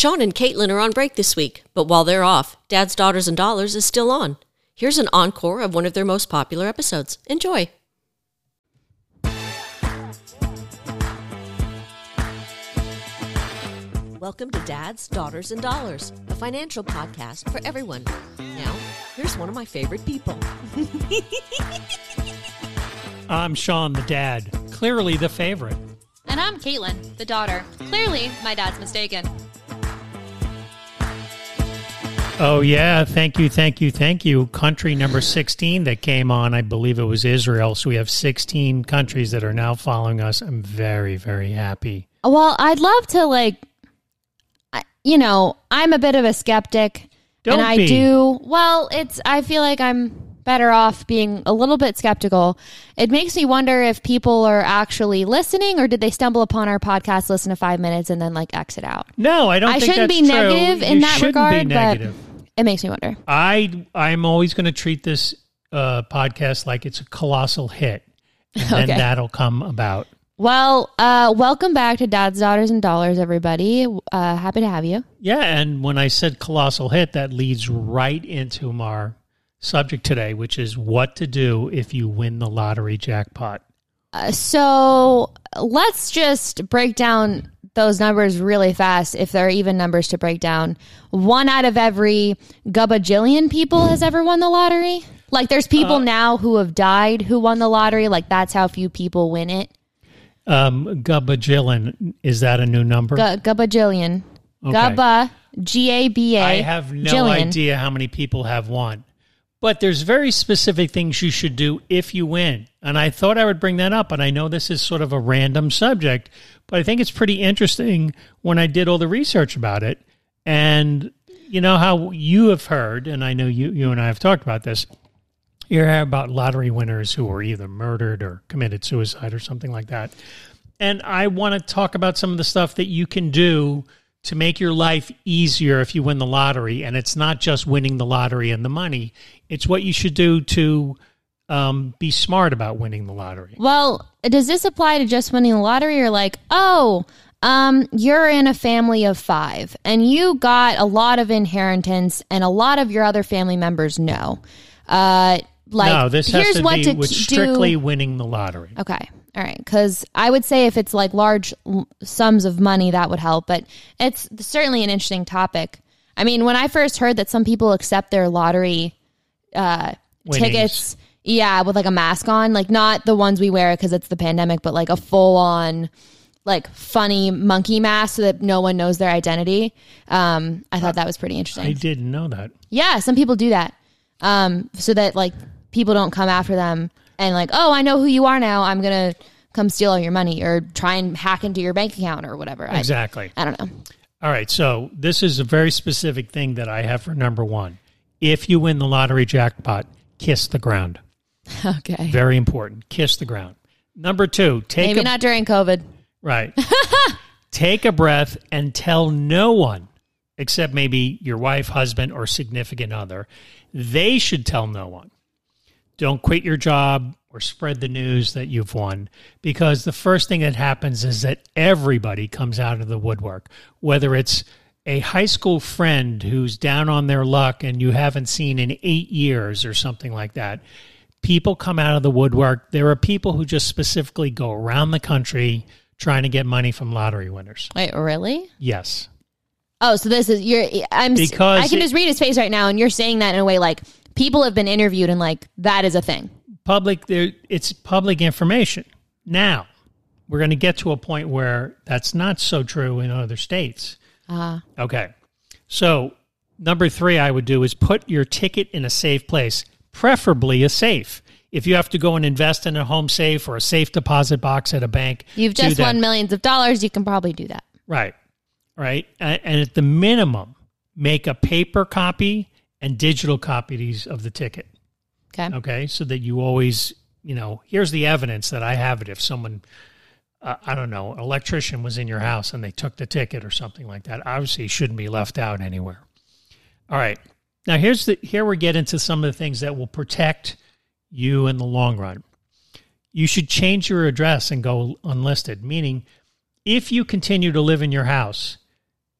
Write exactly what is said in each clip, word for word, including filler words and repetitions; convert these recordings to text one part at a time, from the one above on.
Sean and Caitlin are on break this week, but while they're off, Dad's Daughters and Dollars is still on. Here's an encore of one of their most popular episodes. Enjoy. Welcome to Dad's Daughters and Dollars, a financial podcast for everyone. Now, here's one of my favorite people. I'm Sean, the dad, clearly the favorite. And I'm Caitlin, the daughter. Clearly, my dad's mistaken. Oh, yeah. Thank you, thank you, thank you. Country number sixteen that came on, I believe it was Israel. So we have sixteen countries that are now following us. I'm very, very happy. Well, I'd love to, like, you know, I'm a bit of a skeptic. Don't and I be. do, well, it's, I feel like I'm better off being a little bit skeptical. It makes me wonder if people are actually listening, or did they stumble upon our podcast, listen to five minutes, and then like exit out? No, I don't I think shouldn't that's be true. negative in You that shouldn't regard, be negative. but it makes me wonder. I, I'm always going to treat this uh, podcast like it's a colossal hit, and then Okay. that'll come about. Well, uh, welcome back to Dad's Daughters and Dollars, everybody. Uh, happy to have you. Yeah, and when I said colossal hit, that leads right into our subject today, which is what to do if you win the lottery jackpot. Uh, so let's just break down those numbers really fast, if there are even numbers to break down. One out of every gabajillion people has ever won the lottery. Like, there's people Uh, now who have died who won the lottery. Like, that's how few people win it. Um, Gabajillion, is that a new number? G- gabajillion. Okay. Gaba, G A B A. I have no jillion. idea how many people have won. But there's very specific things you should do if you win. And I thought I would bring that up. And I know this is sort of a random subject, but I think it's pretty interesting when I did all the research about it. And you know how you have heard, and I know you, you and I have talked about this, you hear about lottery winners who were either murdered or committed suicide or something like that. And I want to talk about some of the stuff that you can do to make your life easier if you win the lottery. And it's not just winning the lottery and the money. It's what you should do to um, be smart about winning the lottery. Well, does this apply to just winning the lottery, or like, oh, um, you're in a family of five and you got a lot of inheritance and a lot of your other family members know? Uh, like, no, this has here's to what be to with do. strictly winning the lottery. Okay. All right. Because I would say if it's like large l- sums of money, that would help. But it's certainly an interesting topic. I mean, when I first heard that some people accept their lottery uh, Winnings. tickets, yeah, with like a mask on, like not the ones we wear because it's the pandemic, but like a full on, like funny monkey mask so that no one knows their identity. Um, I thought that was pretty interesting. I didn't know that. Yeah, some people do that. Um, so that like people don't come after them and like, oh, I know who you are now. I'm going to come steal all your money or try and hack into your bank account or whatever. Exactly. I, I don't know. All right. So this is a very specific thing that I have for number one. If you win the lottery jackpot, kiss the ground. Okay. Very important. Kiss the ground. Number two, take Maybe a, not during COVID. right. Take a breath and tell no one, except maybe your wife, husband, or significant other. They should tell no one. Don't quit your job or spread the news that you've won, because the first thing that happens is that everybody comes out of the woodwork, whether it's a high school friend who's down on their luck and you haven't seen in eight years or something like that. People come out of the woodwork. There are people who just specifically go around the country trying to get money from lottery winners. Wait, really? Yes. Oh, so this is, you're, I'm, Because I can it- just read his face right now and you're saying that in a way like people have been interviewed and like that is a thing. Public, there, it's public information. Now, we're going to get to a point where that's not so true in other states. Uh, Okay. So, number three I would do is put your ticket in a safe place, preferably a safe. If you have to go and invest in a home safe or a safe deposit box at a bank, you've do just that. won millions of dollars. You can probably do that. Right. Right. And, and at the minimum, make a paper copy and digital copies of the ticket. Okay. Okay. So that you always, you know, here's the evidence that I have it. If someone, uh, I don't know, an electrician was in your house and they took the ticket or something like that, obviously it shouldn't be left out anywhere. All right. Now here's the, here we get into some of the things that will protect you in the long run. You should change your address and go unlisted, meaning if you continue to live in your house,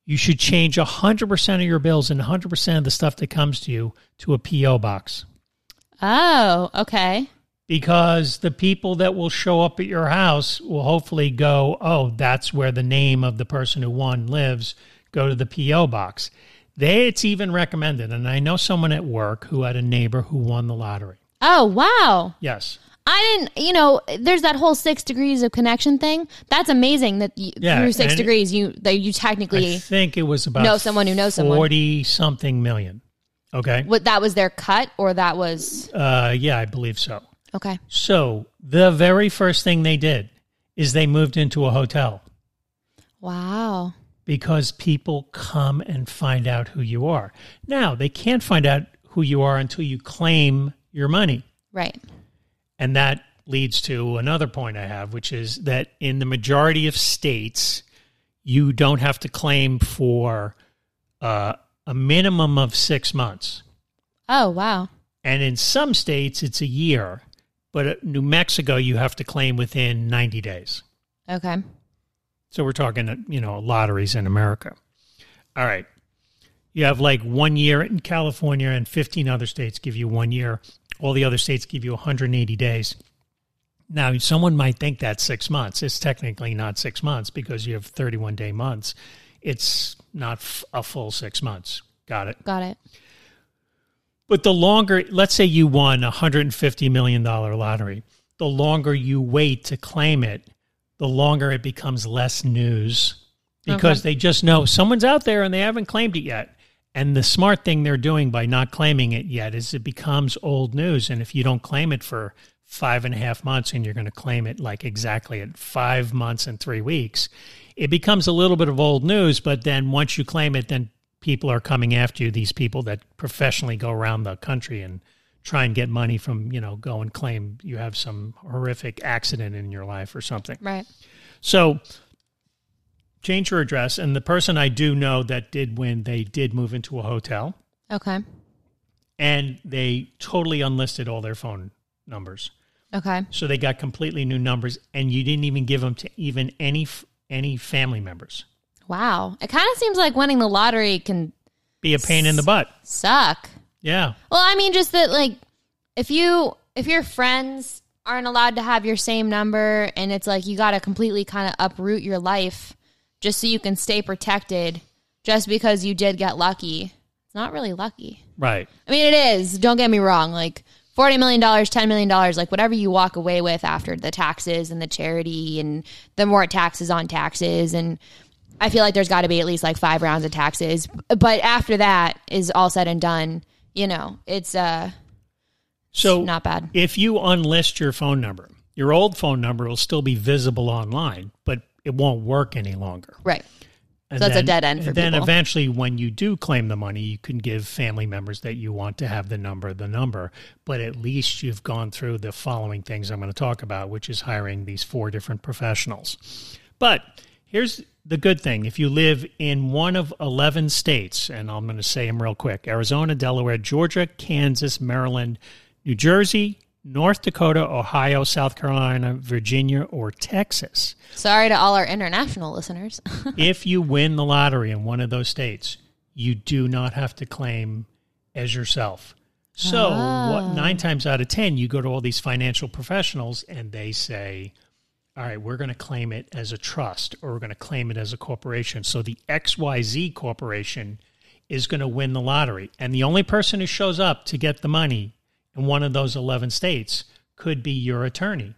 you should change one hundred percent of your bills and one hundred percent of the stuff that comes to you to a P O box. Oh, okay. Because the people that will show up at your house will hopefully go, oh, that's where the name of the person who won lives, go to the P O box. They, it's even recommended, and I know someone at work who had a neighbor who won the lottery. Oh, wow. Yes. I didn't, you know, there's that whole six degrees of connection thing. That's amazing that you, Yeah, through six and degrees, you that you technically I think it was about know someone who knows someone. forty-something million. Okay? What, that was their cut, or that was... Uh, yeah, I believe so. Okay. So the very first thing they did is they moved into a hotel. Wow. Because people come and find out who you are. Now, they can't find out who you are until you claim your money. Right. And that leads to another point I have, which is that in the majority of states, you don't have to claim for uh, a minimum of six months. Oh, wow. And in some states, it's a year. But at New Mexico, you have to claim within ninety days. Okay. So we're talking, you know, lotteries in America. All right. You have like one year in California, and fifteen other states give you one year. All the other states give you one hundred eighty days. Now, someone might think that's six months. It's technically not six months because you have thirty-one day months. It's not f- a full six months. Got it. Got it. But the longer, let's say you won a one hundred fifty million dollars lottery, the longer you wait to claim it, the longer it becomes less news because okay. they just know someone's out there and they haven't claimed it yet. And the smart thing they're doing by not claiming it yet is it becomes old news. And if you don't claim it for five and a half months and you're going to claim it like exactly at five months and three weeks, it becomes a little bit of old news. But then once you claim it, then people are coming after you, these people that professionally go around the country and try and get money from, you know, go and claim you have some horrific accident in your life or something. Right. So change your address. And the person I do know that did win, they did move into a hotel. Okay. And they totally unlisted all their phone numbers. Okay. So they got completely new numbers, and you didn't even give them to even any any family members. Wow. It kind of seems like winning the lottery can be a pain in the butt. Suck. Yeah. Well, I mean, just that, like, if you if your friends aren't allowed to have your same number, and it's like you got to completely kind of uproot your life just so you can stay protected, just because you did get lucky, it's not really lucky. Right. I mean, it is. Don't get me wrong. Like forty million dollars, ten million dollars, like whatever you walk away with after the taxes and the charity and the more taxes on taxes, and I feel like there's got to be at least like five rounds of taxes. But after that is all said and done, you know, it's uh, so not bad. If you unlist your phone number, your old phone number will still be visible online, but it won't work any longer. Right. And so then, it's a dead end for and people. Then eventually when you do claim the money, you can give family members that you want to have the number, the number. But at least you've gone through the following things I'm going to talk about, which is hiring these four different professionals. But here's the good thing. If you live in one of eleven states, and I'm going to say them real quick, Arizona, Delaware, Georgia, Kansas, Maryland, New Jersey, North Dakota, Ohio, South Carolina, Virginia, or Texas. Sorry to all our international listeners. If you win the lottery in one of those states, you do not have to claim as yourself. So Oh. what, nine times out of ten, you go to all these financial professionals and they say, all right, we're going to claim it as a trust or we're going to claim it as a corporation. So the X Y Z corporation is going to win the lottery. And the only person who shows up to get the money in one of those eleven states could be your attorney.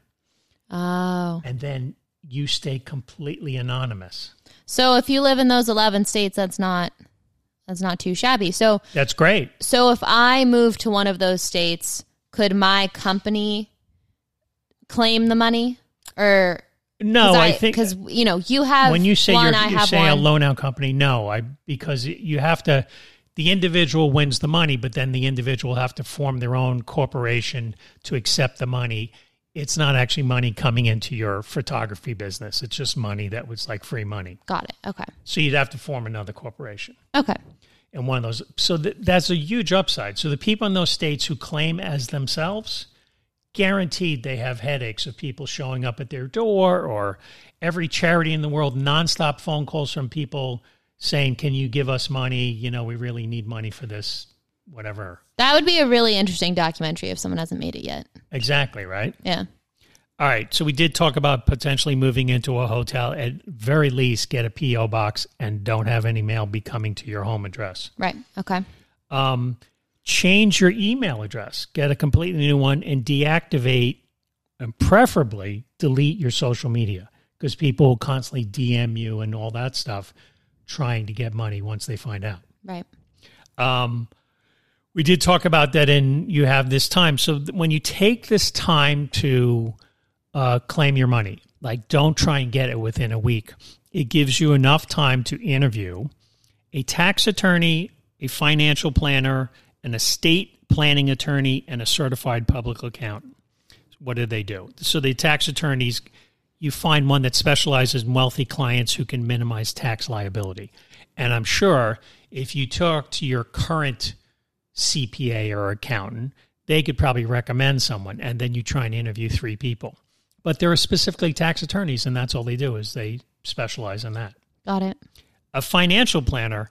Oh. And then you stay completely anonymous. So if you live in those eleven states, that's not that's not too shabby. So That's great. So if I move to one of those states, could my company claim the money? Or No, I, I think because you know you have when you say one, you're, I you have say one. a loan out company, no, I because you have to. The individual wins the money, but then the individual have to form their own corporation to accept the money. It's not actually money coming into your photography business. It's just money that was like free money. Got it. Okay. So you'd have to form another corporation. Okay. And one of those. So th- that's a huge upside. So the people in those states who claim as themselves, guaranteed they have headaches of people showing up at their door or every charity in the world, nonstop phone calls from people saying, can you give us money? You know, we really need money for this, whatever. That would be a really interesting documentary if someone hasn't made it yet. Exactly, right? Yeah. All right, so we did talk about potentially moving into a hotel. At very least, get a P O box and don't have any mail be coming to your home address. Right, okay. Um, change your email address. Get a completely new one and deactivate and preferably delete your social media because people will constantly D M you and all that stuff trying to get money once they find out. Right. Um, we did talk about that and you have this time. So th- when you take this time to uh, claim your money, like don't try and get it within a week. It gives you enough time to interview a tax attorney, a financial planner, an estate planning attorney, and a certified public accountant. What do they do? So the tax attorneys, you find one that specializes in wealthy clients who can minimize tax liability. And I'm sure if you talk to your current C P A or accountant, they could probably recommend someone, and then you try and interview three people. But there are specifically tax attorneys, and that's all they do is they specialize in that. Got it. A financial planner,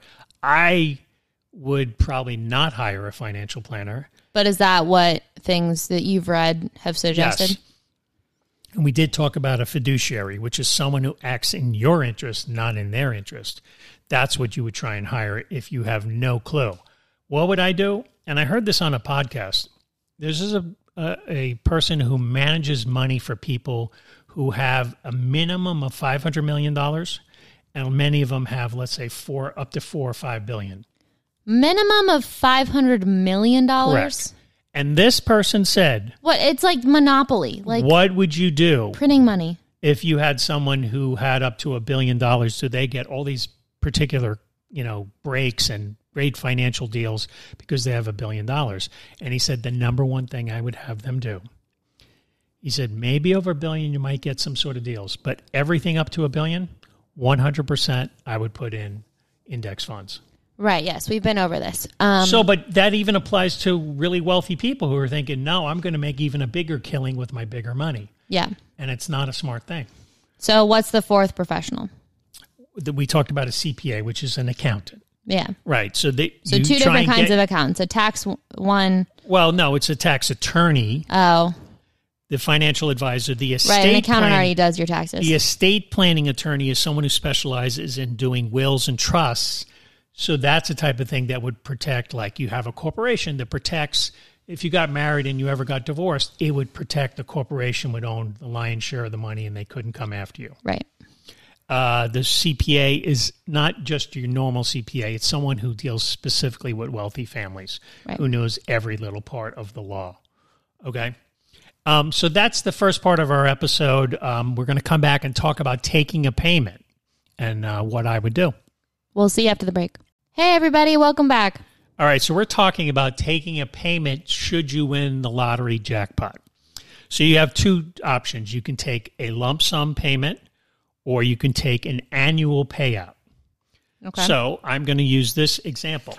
I would probably not hire a financial planner. But is that what things that you've read have suggested? Yes. And we did talk about a fiduciary, which is someone who acts in your interest, not in their interest. That's what you would try and hire if you have no clue. What would I do? And I heard this on a podcast. This is a, a, a person who manages money for people who have a minimum of five hundred million dollars, and many of them have, let's say, four up to four or five billion. Minimum of five hundred million dollars? Correct. And this person said, what? It's like Monopoly. Like what would you do printing money if you had someone who had up to a billion dollars? So they get all these particular, you know, breaks and great financial deals because they have a billion dollars. And he said the number one thing I would have them do, he said maybe over a billion you might get some sort of deals, but everything up to a billion, one hundred percent I would put in index funds. Right, yes, we've been over this. Um, so, but that even applies to really wealthy people who are thinking, no, I'm going to make even a bigger killing with my bigger money. Yeah. And it's not a smart thing. So what's the fourth professional? We talked about a C P A, which is an accountant. Yeah. Right. So they So two different kinds get, of accountants. A tax one. Well, no, it's a tax attorney. Oh. The financial advisor, the estate Right, an accountant plan, already does your taxes. The estate planning attorney is someone who specializes in doing wills and trusts. So that's a type of thing that would protect, like you have a corporation that protects, if you got married and you ever got divorced, it would protect the corporation would own the lion's share of the money and they couldn't come after you. Right. Uh, the C P A is not just your normal C P A. It's someone who deals specifically with wealthy families, right, who knows every little part of the law. Okay? Um, so that's the first part of our episode. Um, we're going to come back and talk about taking a payment and uh, what I would do. We'll see you after the break. Hey, everybody. Welcome back. All right. So we're talking about taking a payment should you win the lottery jackpot. So you have two options. You can take a lump sum payment, or you can take an annual payout. Okay. So I'm going to use this example.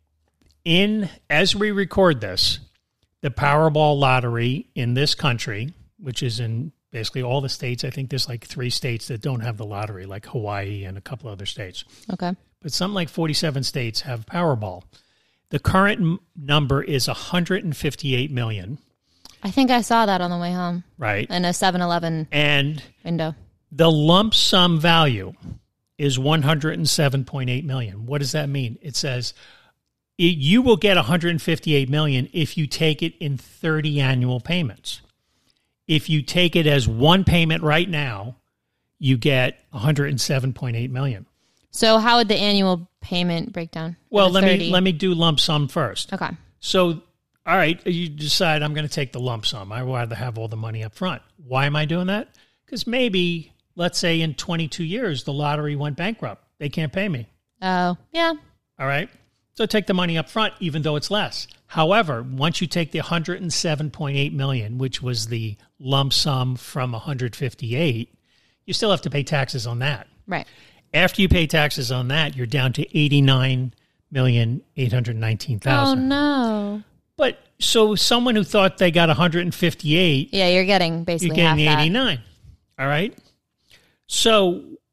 In as we record this, the Powerball lottery in this country, which is in basically all the states, I think there's like three states that don't have the lottery, like Hawaii and a couple other states. Okay. But something like forty-seven states have Powerball. The current m- number is one hundred fifty-eight million. I think I saw that on the way home. Right. In a seven eleven and window. The lump sum value is one hundred seven point eight million dollars. What does that mean? It says it, you will get one hundred fifty-eight million dollars if you take it in thirty annual payments. If you take it as one payment right now, you get one hundred seven point eight million dollars. So how would the annual payment break down? Well, let me let me do lump sum first. Okay. So, all right, you decide I'm going to take the lump sum. I'd rather have all the money up front. Why am I doing that? Because maybe, let's say in twenty-two years, the lottery went bankrupt. They can't pay me. Oh, yeah. All right. So take the money up front, even though it's less. However, once you take the one hundred seven point eight million dollars, which was the lump sum from one hundred fifty-eight, you still have to pay taxes on that. Right. After you pay taxes on that, you're down to eighty-nine million eight hundred nineteen thousand. Oh, no. But so someone who thought they got one hundred fifty-eight. Yeah, you're getting basically you're getting half eighty-nine. That. All right. So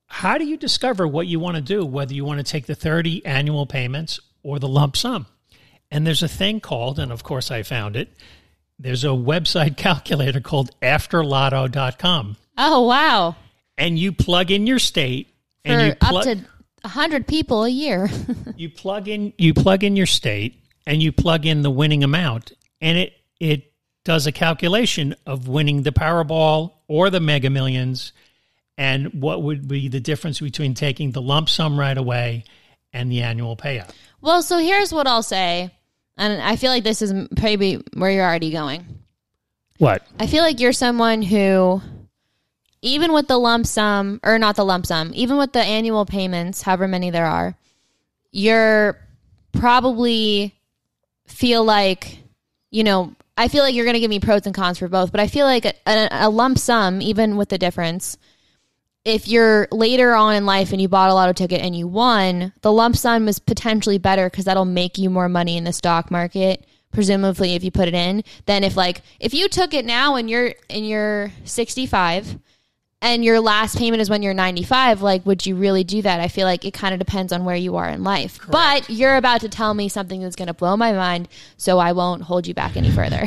how do you discover what you want to do, whether you want to take the thirty annual payments or the lump sum? And there's a thing called, and of course I found it, there's a website calculator called after lotto dot com. Oh, wow. And you plug in your state. For and you pl- up to one hundred people a year. you plug in you plug in your state, and you plug in the winning amount, and it, it does a calculation of winning the Powerball or the Mega Millions, and what would be the difference between taking the lump sum right away and the annual payout. Well, so here's what I'll say, and I feel like this is maybe where you're already going. What? I feel like you're someone who, even with the lump sum, or not the lump sum, even with the annual payments, however many there are, you're probably feel like, you know, I feel like you're going to give me pros and cons for both, but I feel like a, a, a lump sum, even with the difference, if you're later on in life and you bought a lotto ticket and you won, the lump sum is potentially better because that'll make you more money in the stock market, presumably if you put it in, than if like, if you took it now and you're, and you're sixty-five and your last payment is when you're ninety-five, like, would you really do that? I feel like it kind of depends on where you are in life. Correct. But you're about to tell me something that's going to blow my mind, so I won't hold you back any further.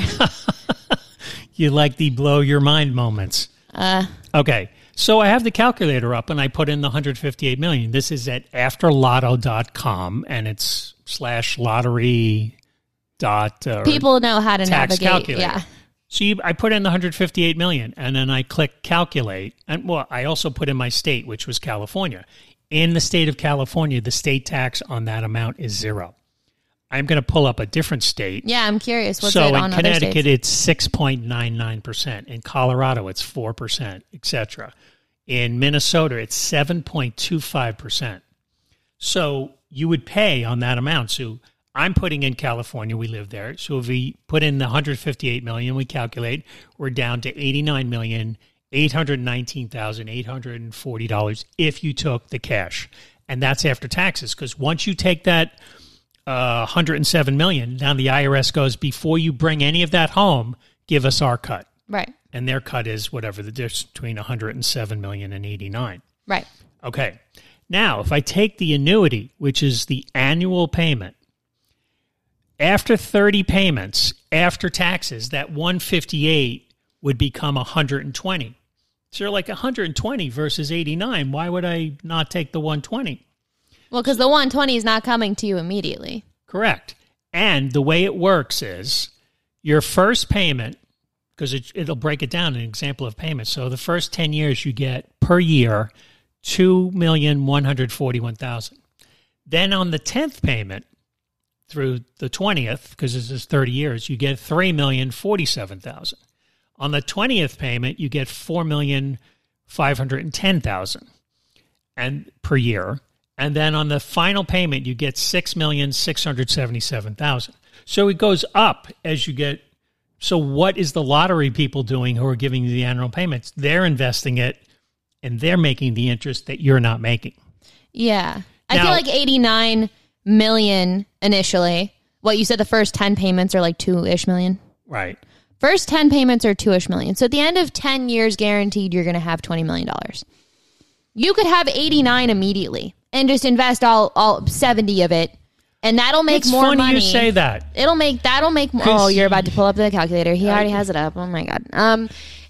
You like the blow your mind moments. Uh, okay. So I have the calculator up, and I put in the one hundred fifty-eight million dollars. This is at after lotto dot com, and it's slash lottery dot uh, people know how to tax navigate. Calculator. Yeah. So you, I put in the one hundred fifty-eight million dollars, and then I click calculate. And well, I also put in my state, which was California. In the state of California, the state tax on that amount is zero. I'm going to pull up a different state. Yeah, I'm curious. What's so it in on Connecticut, other states? it's six point nine nine percent. In Colorado, it's four percent, et cetera. In Minnesota, it's seven point two five percent. So you would pay on that amount. So I'm putting in California. We live there. So if we put in the one hundred fifty-eight million dollars, we calculate, we're down to eighty-nine million eight hundred nineteen thousand eight hundred forty dollars if you took the cash. And that's after taxes, because once you take that uh, one hundred seven million dollars, now the I R S goes, before you bring any of that home, give us our cut. Right. And their cut is whatever the difference between one hundred seven million dollars and eighty-nine. Right. Okay. Now, if I take the annuity, which is the annual payment, after thirty payments, after taxes, that one hundred fifty-eight would become one hundred twenty. So you're like one hundred twenty versus eighty-nine. Why would I not take the one hundred twenty? Well, because the one hundred twenty is not coming to you immediately. Correct. And the way it works is your first payment, because it, it'll break it down, an example of payment. So the first ten years you get per year two million one hundred forty-one thousand dollars. Then on the tenth payment through the twentieth, because this is thirty years, you get three million forty-seven thousand dollars. On the twentieth payment, you get four million five hundred ten thousand dollars and per year. And then on the final payment, you get six million six hundred seventy-seven thousand dollars. So it goes up as you get. So what is the lottery people doing who are giving you the annual payments? They're investing it, and they're making the interest that you're not making. Yeah. I Now- feel like eighty-nine million initially. What you said, the first ten payments are like two-ish million? Right. First ten payments are two-ish million. So at the end of ten years, guaranteed, you're going to have twenty million dollars. You could have eighty-nine immediately and just invest all, all seventy of it, and that'll make It's more funny money. you say that. It'll make, that'll make more. Oh, you're about to pull up the calculator. He already has it up. Oh my God. Um,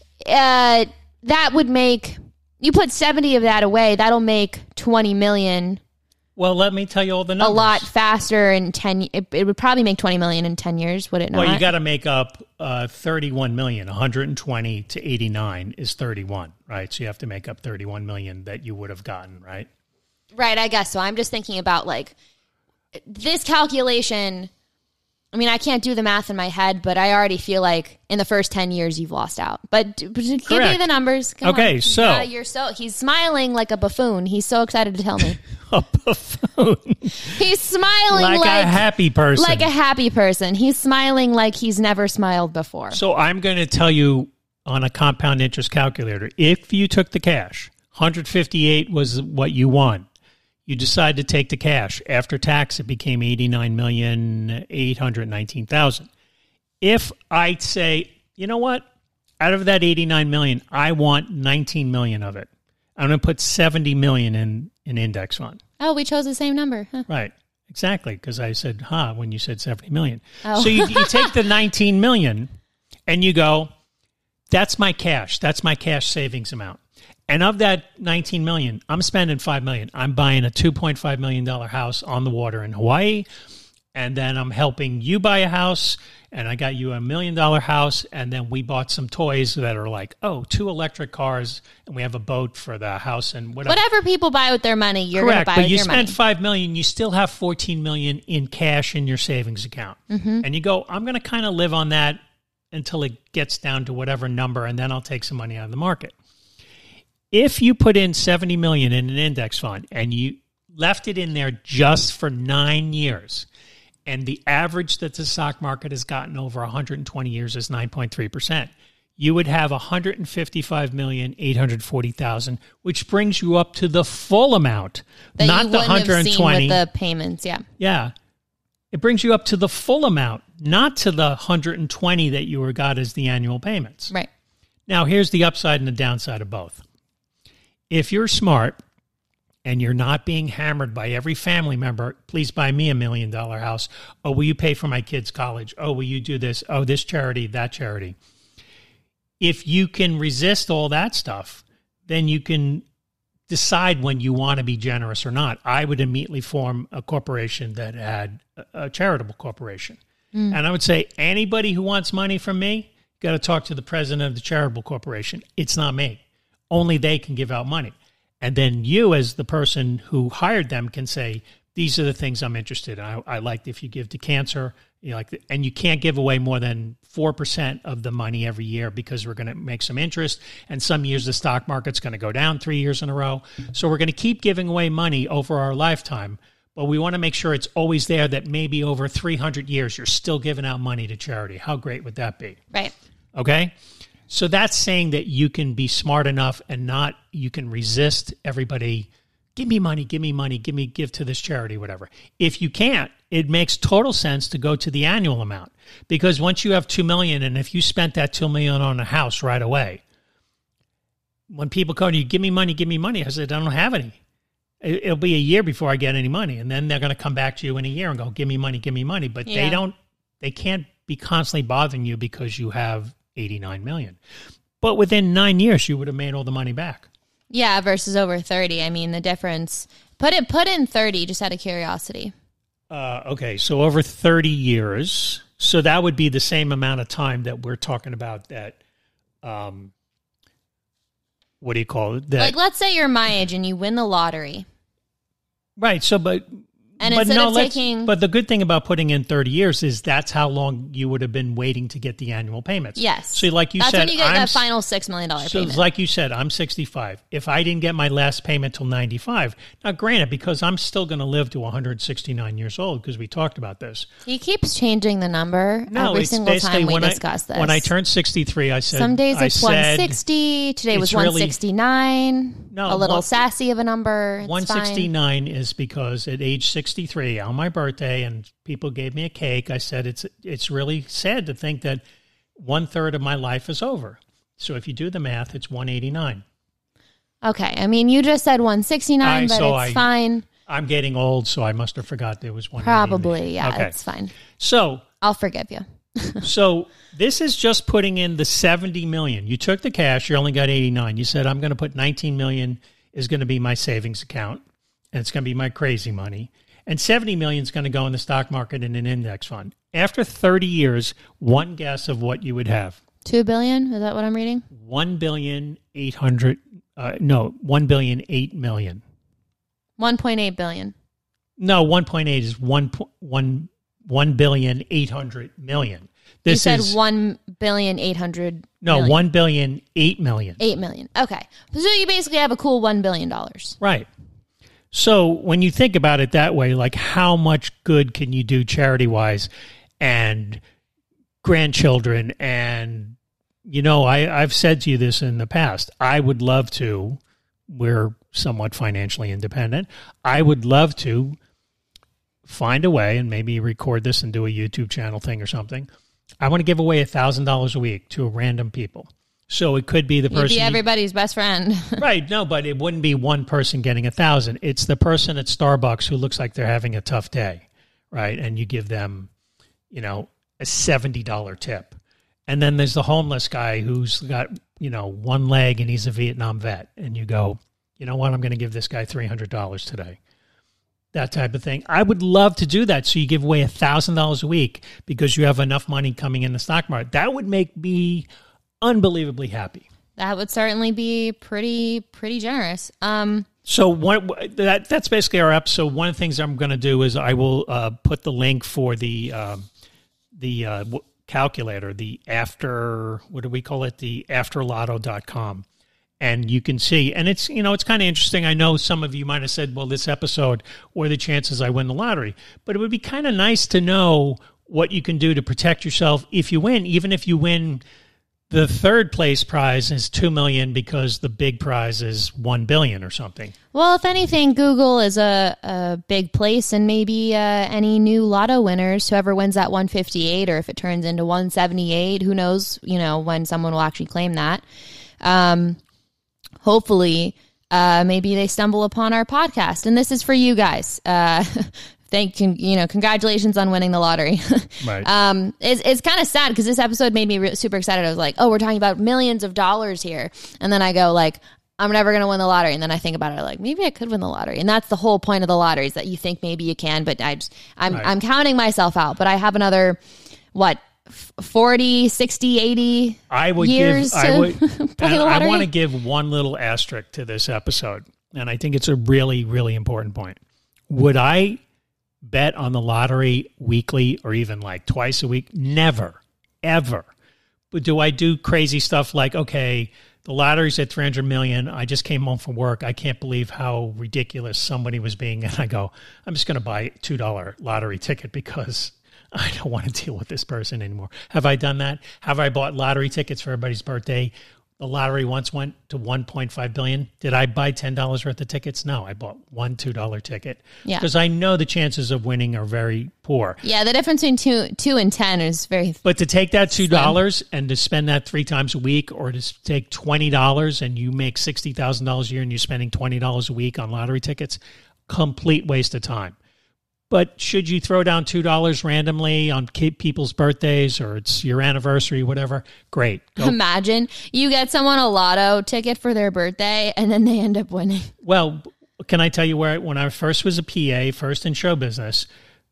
uh, that would make, you put seventy of that away, that'll make twenty million. Well, let me tell you all the numbers. A lot faster in ten. It, it would probably make twenty million in ten years, would it not? Well, you got to make up uh, thirty-one million. one hundred twenty to eighty-nine is thirty-one, right? So you have to make up thirty-one million that you would have gotten, right? Right, I guess so. I'm just thinking about like this calculation. I mean, I can't do the math in my head, but I already feel like in the first ten years you've lost out. But, but give me Correct. the numbers. Come Okay, on. so- Yeah, you're so he's smiling like a buffoon. He's so excited to tell me. A buffoon. He's smiling like, like, a happy person. like a happy person. He's smiling like he's never smiled before. So I'm going to tell you on a compound interest calculator, if you took the cash, one hundred fifty-eight was what you won. You decide to take the cash. After tax, it became eighty-nine million eight hundred nineteen thousand. If I say, you know what? Out of that eighty-nine million, I want nineteen million of it. I'm going to put seventy million in an index fund. Oh, we chose the same number. Huh. Right. Exactly. Because I said, huh, when you said seventy million. Oh. So you, you take the nineteen million and you go, that's my cash. That's my cash savings amount. And of that nineteen million, I'm spending five million. I'm buying a two point five million dollars house on the water in Hawaii. And then I'm helping you buy a house. And I got you a million dollar house. And then we bought some toys that are like, oh, two electric cars. And we have a boat for the house and whatever. Whatever people buy with their money, you're going to Correct, buy but with you your spent money. five million. You still have fourteen million in cash in your savings account, Mm-hmm. and you go, I'm going to kind of live on that until it gets down to whatever number, and then I'll take some money out of the market. If you put in seventy million in an index fund and you left it in there just for nine years, and the average that the stock market has gotten over one hundred twenty years is nine point three percent, you would have one hundred fifty-five million eight hundred forty thousand, which brings you up to the full amount, that not you the wouldn't have one hundred twenty. seen with the payments, yeah. Yeah. It brings you up to the full amount, not to the one hundred twenty that you were got as the annual payments. Right. Now, here's the upside and the downside of both. If you're smart and you're not being hammered by every family member, please buy me a million dollar house. Oh, will you pay for my kids' college? Oh, will you do this? Oh, this charity, that charity. If you can resist all that stuff, then you can decide when you want to be generous or not. I would immediately form a corporation that had a, a charitable corporation. Mm. And I would say, anybody who wants money from me, got to talk to the president of the charitable corporation. It's not me. Only they can give out money. And then you, as the person who hired them, can say, these are the things I'm interested in. I, I like if you give to cancer, you know, like, the, and you can't give away more than four percent of the money every year because we're going to make some interest. And some years the stock market's going to go down three years in a row. So we're going to keep giving away money over our lifetime. But we want to make sure it's always there that maybe over three hundred years, you're still giving out money to charity. How great would that be? Right. Okay. So that's saying that you can be smart enough and not, you can resist everybody. Give me money, give me money, give me, give to this charity, whatever. If you can't, it makes total sense to go to the annual amount, because once you have two million, and if you spent that two million on a house right away, when people come to you, give me money, give me money, I said, I don't have any. It'll be a year before I get any money. And then they're going to come back to you in a year and go, give me money, give me money. But Yeah. they don't, they can't be constantly bothering you because you have eighty-nine million. But within nine years, you would have made all the money back. Yeah, versus over thirty. I mean, the difference. Put it put in thirty, just out of curiosity. Uh, okay, so over thirty years. So that would be the same amount of time that we're talking about that, um, what do you call it? That, Like, let's say you're my age and you win the lottery. right, so but... And but instead no, of let's- taking... But the good thing about putting in thirty years is that's how long you would have been waiting to get the annual payments. Yes. So like you That's said, when you get I'm that s- final six million dollars So payment. it's like you said, I'm sixty-five. If I didn't get my last payment till ninety-five, now granted, because I'm still going to live to one hundred sixty-nine years old, because we talked about this. He keeps changing the number No, every it's single basically time we when I- discuss this. When I turned sixty-three, I said, Some days I it's said, one sixty. Today was it's really- one sixty-nine. No, a little one- sassy of a number. It's one fine. sixty-nine is because at age sixty-three, on my birthday, and people gave me a cake, I said, it's it's really sad to think that one third of my life is over. So if you do the math, it's one eighty-nine. Okay. I mean, you just said one sixty-nine, I- but so it's I- fine. I'm getting old, so I must have forgot there was one. Probably. Yeah, Okay. it's fine. So I'll forgive you. So this is just putting in the seventy million. You took the cash, you only got eighty-nine. You said, I'm going to put nineteen million is going to be my savings account, and it's going to be my crazy money. And seventy million is going to go in the stock market in an index fund. After thirty years, one guess of what you would have. Two billion? Is that what I'm reading? one billion eight hundred, uh, no, one billion eight million. one point eight billion. No, one point eight is one, one, one billion eight hundred million. This you said is one billion eight hundred. no million. one billion eight million. Eight million. Okay, so you basically have a cool one billion dollars. Right. So when you think about it that way, like how much good can you do charity wise, and grandchildren, and you know, I, I've said to you this in the past. I would love to. We're somewhat financially independent. I would love to find a way and maybe record this and do a YouTube channel thing or something. I want to give away one thousand dollars a week to random people. So it could be the You'd person. be everybody's best friend. Right. No, but it wouldn't be one person getting a thousand. It's the person at Starbucks who looks like they're having a tough day. Right. And you give them, you know, a seventy dollars tip. And then there's the homeless guy who's got, you know, one leg and he's a Vietnam vet. And you go, you know what? I'm going to give this guy three hundred dollars today. That type of thing. I would love to do that. So you give away one thousand dollars a week because you have enough money coming in the stock market. That would make me unbelievably happy. That would certainly be pretty pretty generous. Um, so one, that that's basically our episode. One of the things I'm going to do is I will uh, put the link for the um, the uh, calculator, the after, what do we call it? The after lotto dot com. And you can see, and it's, you know, it's kind of interesting. I know some of you might have said, well, this episode, what are the chances I win the lottery? But it would be kind of nice to know what you can do to protect yourself if you win, even if you win. The third place prize is two million dollars because the big prize is one billion dollars or something. Well, if anything, Google is a, a big place, and maybe uh, any new lotto winners, whoever wins that one fifty-eight, or if it turns into one seventy-eight, who knows, you know, when someone will actually claim that. Um, hopefully, uh, maybe they stumble upon our podcast, and this is for you guys. Uh, Thank you, you know, congratulations on winning the lottery. Right. Um, it's it's kind of sad because this episode made me re- super excited. I was like, oh, we're talking about millions of dollars here. And then I go like, I'm never going to win the lottery. And then I think about it like, maybe I could win the lottery. And that's the whole point of the lottery, is that you think maybe you can, but I just, I'm, right. I'm counting myself out. But I have another, what, forty, sixty, eighty I would years give, to I would, play the lottery? I want to give one little asterisk to this episode. And I think it's a really, really important point. Would I bet on the lottery weekly or even like twice a week? Never, ever. But do I do crazy stuff like, okay, the lottery's at three hundred million dollars. I just came home from work. I can't believe how ridiculous somebody was being. And I go, I'm just going to buy a two dollar lottery ticket because I don't want to deal with this person anymore. Have I done that? Have I bought lottery tickets for everybody's birthday? The lottery once went to one point five billion dollars. Did I buy ten dollars worth of tickets? No, I bought one two dollar ticket. Yeah. Because I know the chances of winning are very poor. Yeah, the difference between two, two and ten is very... But to take that two dollars and to spend that three times a week, or to take twenty dollars and you make sixty thousand dollars a year and you're spending twenty dollars a week on lottery tickets, complete waste of time. But should you throw down two dollars randomly on people's birthdays or it's your anniversary, whatever, great. Go. Imagine you get someone a lotto ticket for their birthday and then they end up winning. Well, can I tell you where, when I first was a P A, first in show business,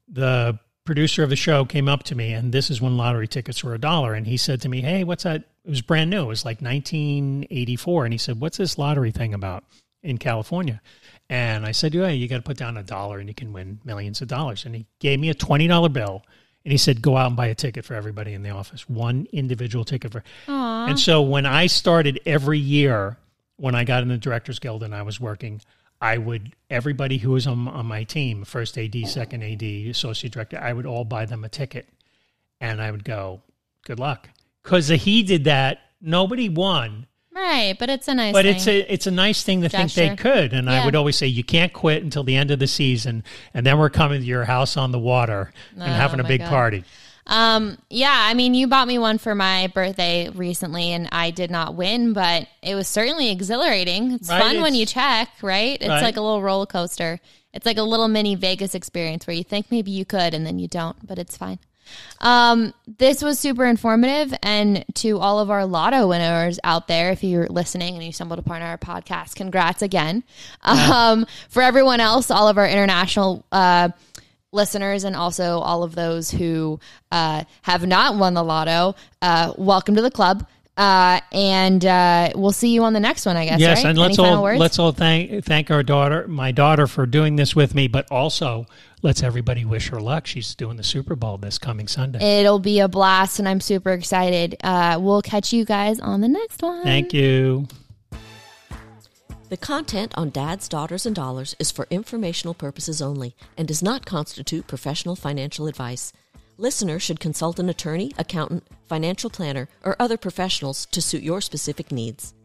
the producer of the show came up to me, and this is when lottery tickets were a dollar. And he said to me, hey, what's that? It was brand new. It was like nineteen eighty-four. And he said, what's this lottery thing about in California? And I said, yeah, you got to put down a dollar and you can win millions of dollars. And he gave me a twenty dollar bill. And he said, go out and buy a ticket for everybody in the office, one individual ticket for. Aww. And so when I started every year, when I got in the Directors Guild and I was working, I would, everybody who was on, on my team, first A D, second A D, associate director, I would all buy them a ticket. And I would go, good luck. Because he did that, nobody won. Right, but it's a nice but thing. it's a it's a nice thing to Gesture. think they could. And Yeah. I would always say, you can't quit until the end of the season. And then we're coming to your house on the water and Oh, having a my big God. party. Um, yeah, I mean, you bought me one for my birthday recently, and I did not win, but it was certainly exhilarating. It's Right, fun when it's- you check, right? It's Right. like a little roller coaster. It's like a little mini Vegas experience where you think maybe you could, and then you don't, but it's fine. Um, this was super informative, and to all of our lotto winners out there, if you're listening and you stumbled upon our podcast, congrats again. Um, for everyone else, all of our international uh, listeners, and also all of those who uh, have not won the lotto, uh, welcome to the club. Uh, and uh, we'll see you on the next one, I guess. Yes, right? and let's Any final all words? let's all thank thank our daughter, my daughter, for doing this with me. But also, let's everybody wish her luck. She's doing the Super Bowl this coming Sunday. It'll be a blast, and I'm super excited. Uh, we'll catch you guys on the next one. Thank you. The content on Dads, Daughters, and Dollars is for informational purposes only and does not constitute professional financial advice. Listeners should consult an attorney, accountant, financial planner, or other professionals to suit your specific needs.